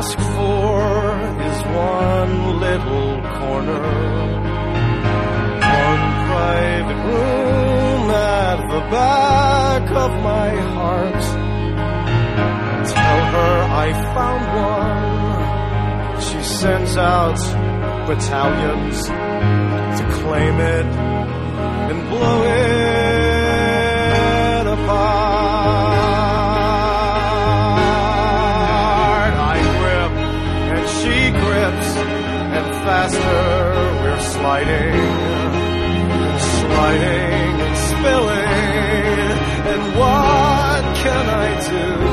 ask for is one little corner, one private room at the back of my heart. Tell her I found one. She sends out battalions to claim it and blow it apart. I grip and she grips, and faster we're sliding and spilling. And what can I do?